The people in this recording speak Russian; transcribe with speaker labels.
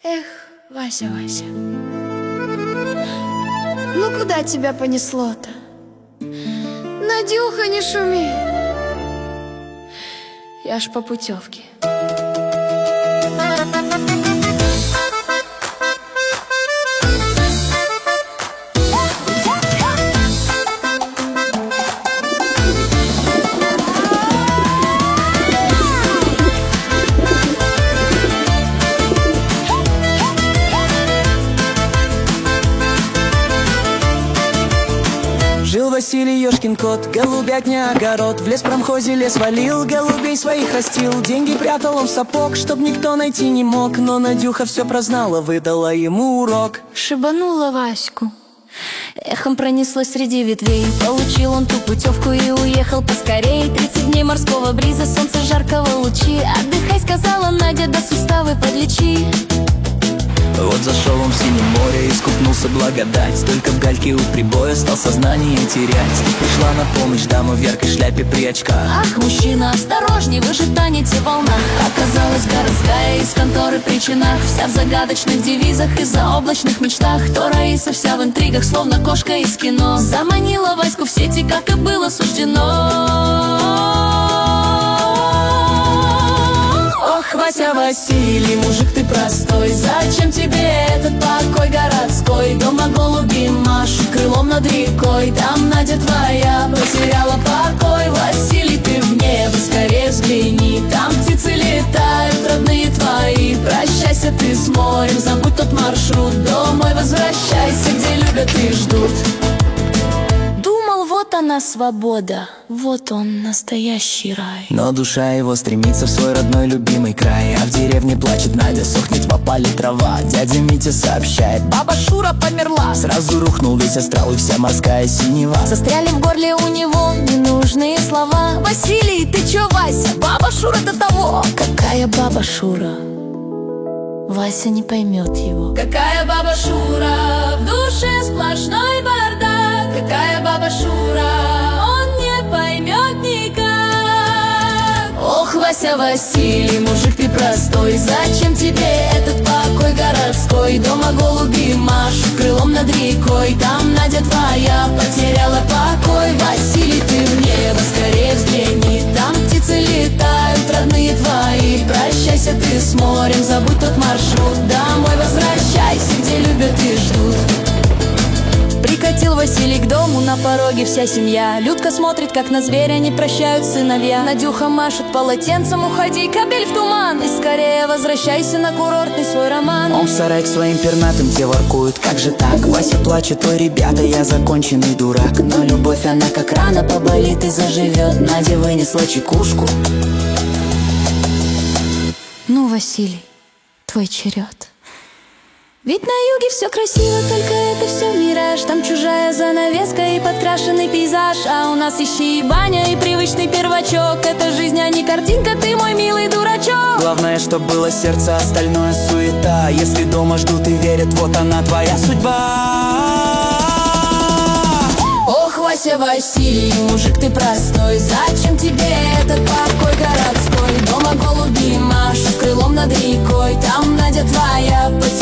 Speaker 1: Эх, Вася, Вася, ну куда тебя понесло-то? Надюха, не шуми, я ж по путевке.
Speaker 2: Жил Василий ёшкин кот, голубятня огород. В леспромхозе лес валил, голубей своих растил. Деньги прятал он в сапог, чтоб никто найти не мог. Но Надюха все прознала, выдала ему урок.
Speaker 1: Шибанула Ваську, эхом пронеслось среди ветвей. Получил он ту путевку и уехал поскорей. 30 дней морского бриза, солнца жаркого лучи. Отдыхай, сказала Надя, да суставы подлечи.
Speaker 2: Вот зашел он в синее море, искупнулся благодать. Только в гальке у прибоя стал сознание терять. Пришла на помощь дама в яркой шляпе при очках.
Speaker 1: Ах, мужчина, осторожней, вы же тонете в волнах. Оказалась городская из конторы при чинах. Вся в загадочных девизах и заоблачных мечтах. То Раиса вся в интригах, словно кошка из кино. Заманила Ваську в сети, как и было суждено.
Speaker 2: Ох, Вася, Василий, мужик ты простой, зачем тебе этот покой городской? Дома голуби машут крылом над рекой, там Надя твоя потеряла покой. Василий, ты в небо скорее взгляни, там птицы летают, родные твои. Прощайся ты с морем, забудь тот маршрут, домой возвращайся, где любят и ждут.
Speaker 1: Вот она свобода, вот он настоящий рай.
Speaker 2: Но душа его стремится в свой родной любимый край. А в деревне плачет Надя, сохнет в опале трава. Дядя Митя сообщает, баба Шура померла. Сразу рухнул весь астрал и вся морская синева.
Speaker 1: Застряли в горле у него ненужные слова. Василий, ты чё, Вася, баба Шура до того. Какая баба Шура? Вася не поймет его.
Speaker 2: Какая баба Шура? В душе сплошной бардак. Какая баба Шура? Он не поймет никак. Ох, Вася, Василий, мужик ты простой, зачем тебе этот покой городской? Дома голуби машут крылом над рекой, там Надя твоя потеряла покой. Василий, ты в небо скорее взгляни, там птицы летают, родные твои. Прощайся ты с морем, забудь тот маршрут, домой возвращайся, где любят и ждут.
Speaker 1: Прикатил Василий к дому, на пороге вся семья. Людка смотрит, как на зверя не прощают сыновья. Надюха машет полотенцем, уходи, кабель в туман. И скорее возвращайся на курортный свой роман.
Speaker 2: Он в сарай к своим пернатым те воркует, как же так? Вася плачет, ой, ребята, я законченный дурак. Но любовь, она как рана поболит и заживет. Надя вынесла чекушку.
Speaker 1: Ну, Василий, твой черед. Ведь на юге все красиво, только это все мираж. Там чужая занавеска и подкрашенный пейзаж. А у нас ищи и баня, и привычный первачок. Это жизнь, а не картинка, ты мой милый дурачок.
Speaker 2: Главное, чтоб было сердце, остальное суета. Если дома ждут и верят, вот она твоя судьба. Ох, Вася, Василий, мужик ты простой, зачем тебе этот покой городской? Дома голуби машут крылом над рекой, там Надя твоя потеряла